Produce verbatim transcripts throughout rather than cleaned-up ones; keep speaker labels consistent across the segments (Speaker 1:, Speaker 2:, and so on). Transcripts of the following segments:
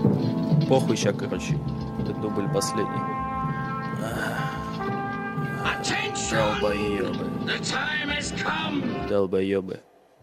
Speaker 1: Похуй ща, короче. Это дубль последний. Долбоёбы. Долбоёбы.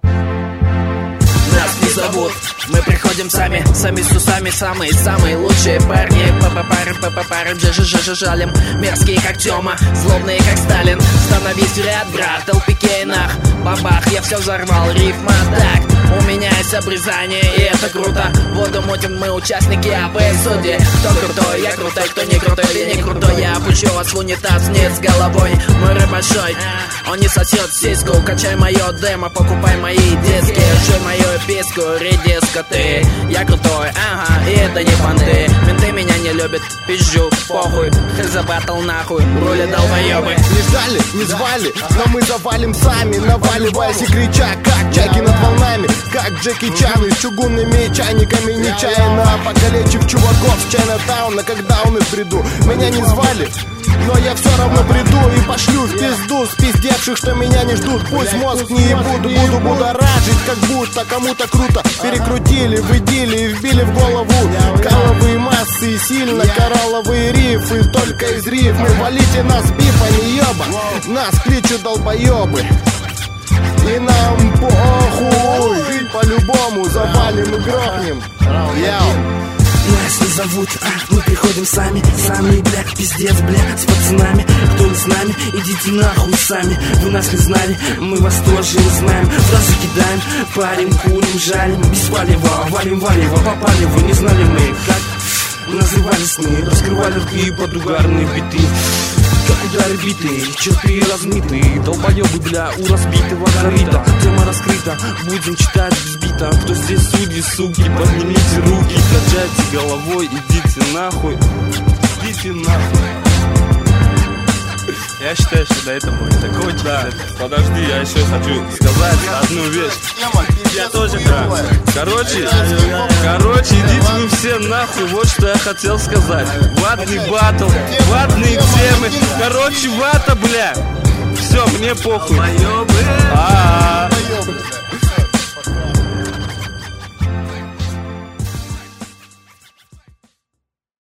Speaker 2: Нас не зовут, мы приходим сами, сами с усами, самые-самые лучшие парни. Папа-пары, папа-пары, джа-жа-жа-жалим. Мерзкие, как Тёма, злобные, как Сталин. Становись в ряд, брат, эл пи кей нах. Бабах, я все взорвал, рифма так. У меня есть обрезание, и это круто. Воду мутим мы, участники АБ судьи. Кто крутой, я крутой, кто не крутой, ты не крутой. Я опущу вас в унитаз вниз с головой. Мой рэп большой, он не сосет сиську. Качай мое демо, покупай мои диски. Жуй мою писку, редиска ты. Я крутой, ага, и это не понты. Менты меня не любят, пизжу, похуй. Хз батл нахуй, рули долбоёбы.
Speaker 3: Не ждали, не звали, но мы завалим сами. Наваливаясь и крича, как чайки над волнами. Как Джеки Чан с чугунными чайниками. Нечаянно покалечив чуваков с Чайнатауна, когда он в бреду. Меня не звали, но я все равно приду и пошлю в пизду спиздевших, что меня не ждут. Пусть мозг не ебуду, буду будоражить, как будто кому-то круто. Перекрутили, выдили и вбили в голову каловые массы и сильно коралловые рифы. Только из рифмы валите нас биф, а не еба. Нас кличут долбоебы, и нам похуй. По-любому завалим и грохнем. Яу.
Speaker 2: Нас не зовут, а мы приходим сами. Сами, бля, пиздец, бля, с пацанами. Кто не с нами, идите нахуй сами. Вы нас не знали, мы вас тоже не знаем. Фразы кидаем, парим, курим, жарим. Без палева, валим, валево, попали. Вы не знали мы, как назывались мы. Раскрывали рты под угарные биты. Как удары биты, черты размытые. Долбоёбы, бля, у разбитого корита. Тема раскрыта, будем читать без бита. Кто здесь судьи, суки, поднимите руки. Качайте головой, идите нахуй. Идите нахуй.
Speaker 1: Я считаю, что на этом будет закончить.
Speaker 4: Да, подожди, я еще хочу сказать одну вещь.
Speaker 1: Я тоже, да.
Speaker 4: Короче, короче, идите вы все нахуй, вот что я хотел сказать. Ватный батл, ватные темы. Короче, вата, бля. Все, мне похуй. А-а-а.